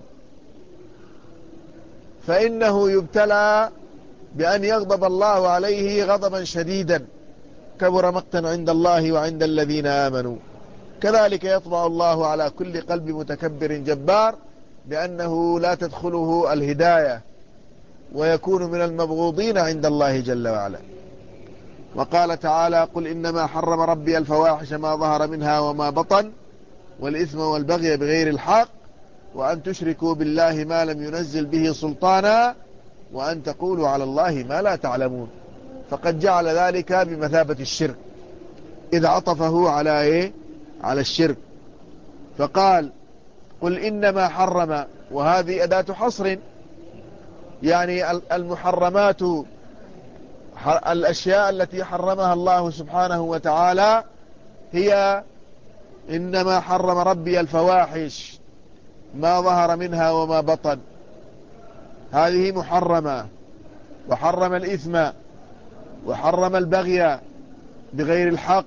فإنه يبتلى بأن يغضب الله عليه غضبا شديدا، كبر مقتا عند الله وعند الذين آمنوا. كذلك يطبع الله على كل قلب متكبر جبار، بأنه لا تدخله الهداية، ويكون من المبغوضين عند الله جل وعلا. وقال تعالى: قل إنما حرم ربي الفواحش ما ظهر منها وما بطن والإثم والبغي بغير الحق وأن تشركوا بالله ما لم ينزل به سلطانا وأن تقولوا على الله ما لا تعلمون. فقد جعل ذلك بمثابة الشرك، إذا عطفه على إيه؟ على الشرك. فقال: قل إنما حرم، وهذه أداة حصر، يعني المحرمات، الأشياء التي حرمها الله سبحانه وتعالى هي: إنما حرم ربي الفواحش ما ظهر منها وما بطن، هذه محرمة. وحرم الإثم، وحرم البغي بغير الحق،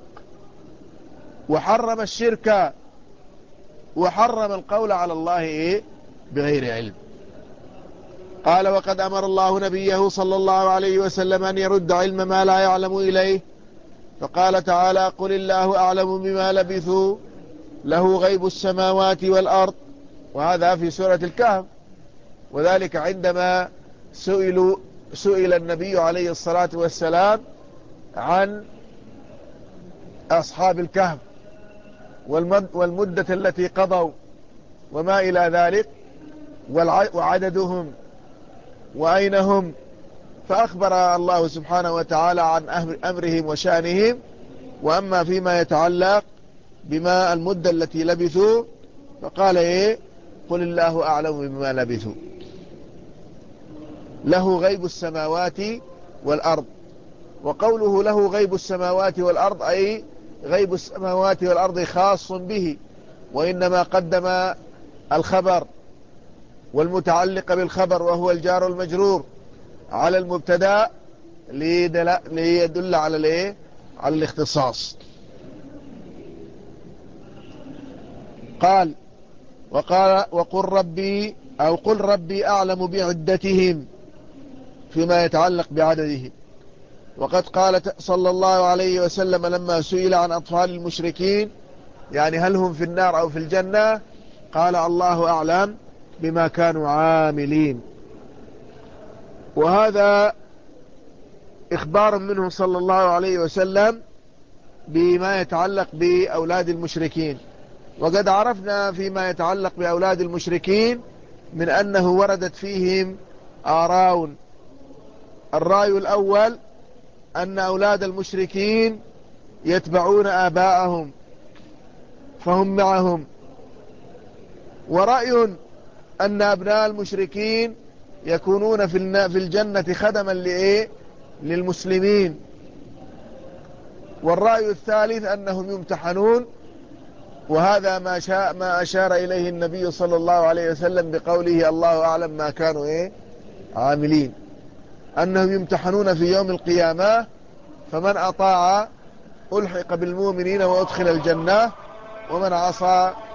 وحرم الشرك، وحرم القول على الله إيه؟ بغير علم. قال: وقد أمر الله نبيه صلى الله عليه وسلم أن يرد علم ما لا يعلم إليه، فقال تعالى: قل الله أعلم بما لبثوا له غيب السماوات والأرض. وهذا في سورة الكهف، وذلك عندما سئل النبي عليه الصلاة والسلام عن أصحاب الكهف والمدة التي قضوا وما إلى ذلك، وعددهم وأين هم، فأخبر الله سبحانه وتعالى عن أمرهم وشأنهم. وأما فيما يتعلق بما المدة التي لبثوا فقال إيه؟ قل الله أعلم بما لبثوا له غيب السماوات والأرض. وقوله له غيب السماوات والأرض أي غيب السماوات والأرض خاص به، وإنما قدم الخبر والمتعلق بالخبر وهو الجار المجرور على المبتدا ليدل على الايه؟ على الاختصاص. قال: وقل ربي، أو قل ربي أعلم بعدتهم، فيما يتعلق بعددهم. وقد قال صلى الله عليه وسلم لما سئل عن أطفال المشركين، يعني هل هم في النار أو في الجنة، قال: الله أعلم بما كانوا عاملين. وهذا إخبار منه صلى الله عليه وسلم بما يتعلق بأولاد المشركين. وقد عرفنا فيما يتعلق بأولاد المشركين من أنه وردت فيهم آراء. الرأي الأول أن أولاد المشركين يتبعون آباءهم فهم معهم. ورأي أن أبناء المشركين يكونون في الجنة خدما للمسلمين. والرأي الثالث أنهم يمتحنون، وهذا ما أشار إليه النبي صلى الله عليه وسلم بقوله: الله أعلم ما كانوا عاملين، أنهم يمتحنون في يوم القيامة، فمن أطاع ألحق بالمؤمنين وأدخل الجنة، ومن عصى